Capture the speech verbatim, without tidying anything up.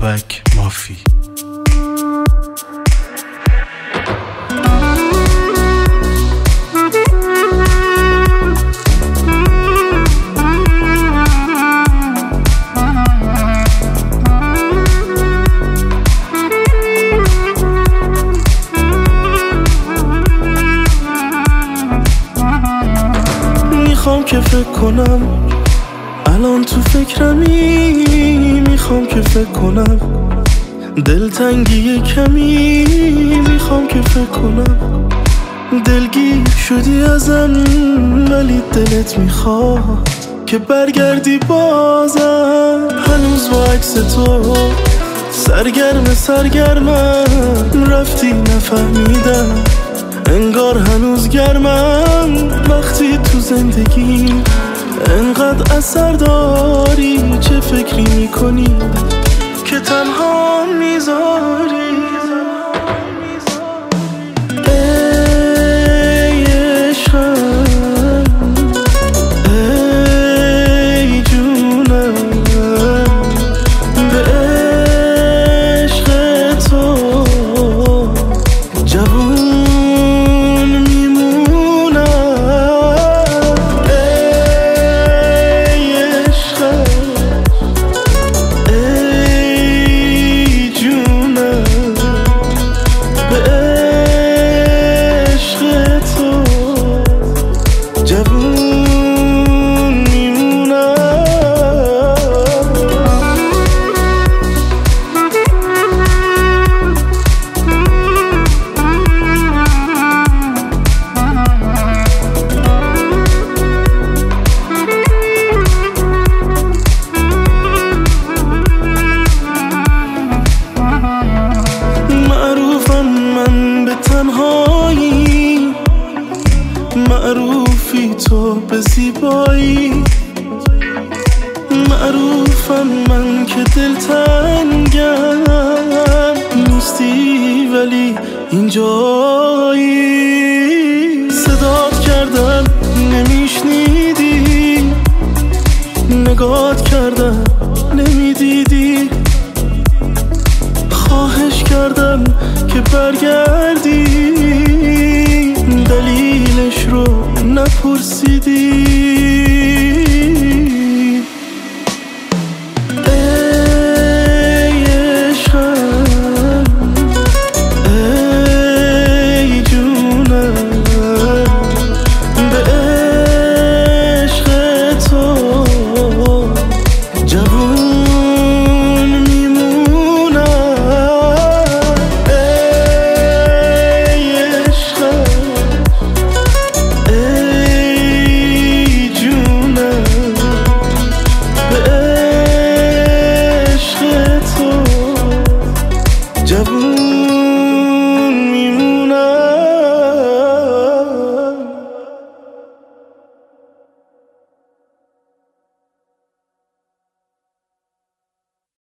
بابک مافی. میخوام که فکر کنم الان تو فکرمی، میخوام که فکر کنم دلتنگی کمی، میخوام که فکر کنم دلگیر شدی ازم ولی دلت میخواد که برگردی بازم. هنوز با عکس تو سرگرم سرگرمم، رفتی نفهمیدم انگار هنوز گرمم. وقتی تو زندگی انقدر اثر داری، چه فکری میکنی که تنها میذاری؟ ای عشقم، ای جونم، به عشق تو جوون میمونم. ای عشقم، ای جونم، به عشق تو جوون میمونم. معروفم من به تنهایی، معروفی تو به زیبایی، معروفم من که دلتنگم نیستی ولی اینجایی. صدات کردم نمیشنیدی، نگات کردم نمیدیدی، خواهش کردم که برگردی، دلیلش رو نپرسیدی.